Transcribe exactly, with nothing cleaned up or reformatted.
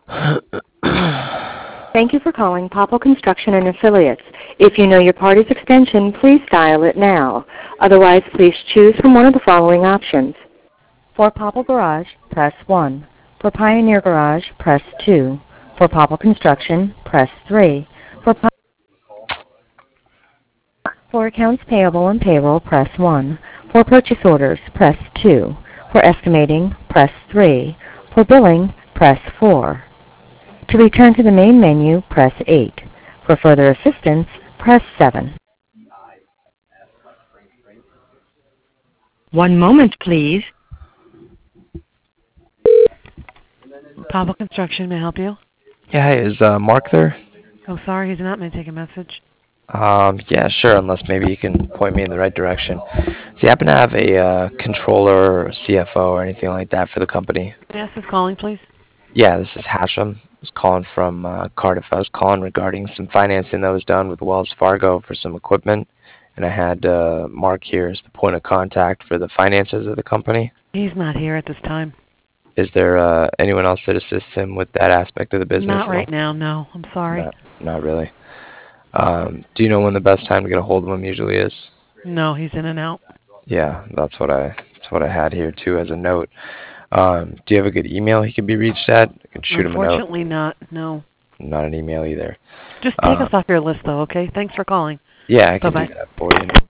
Thank you for calling Popple Construction and Affiliates. If you know your party's extension, please dial it now. Otherwise, please choose from one of the following options. For Popple Garage, press one. For Pioneer Garage, press two. For Popple Construction, press three. For, Pop- for accounts payable and payroll, press one. For purchase orders, press two. For estimating, press three. For billing, press four. To return to the main menu, press eight. For further assistance, press seven. One moment, please. Pablo Construction, may I help you? Yeah, hey, is uh, Mark there? Oh, sorry, he's not. May I take a message? Um, yeah, sure, unless maybe you can point me in the right direction. Do you happen to have a uh, controller or C F O or anything like that for the company? May I ask who's calling, please? Yeah, this is Hashem. I was calling from uh, Cardiff. I was calling regarding some financing that was done with Wells Fargo for some equipment, and I had uh, Mark here as the point of contact for the finances of the company. He's not here at this time. Is there uh, anyone else that assists him with that aspect of the business? Not right now, no. I'm sorry. Not, not really. Um, do you know when the best time to get a hold of him usually is? No, he's in and out. Yeah, that's what I that's what I had here too as a note. Um, do you have a good email he could be reached at? I can shoot him a note. Unfortunately not, no. Not an email either. Just take Uh, us off your list, though, okay? Thanks for calling. yeah, I can Bye-bye. do that for you.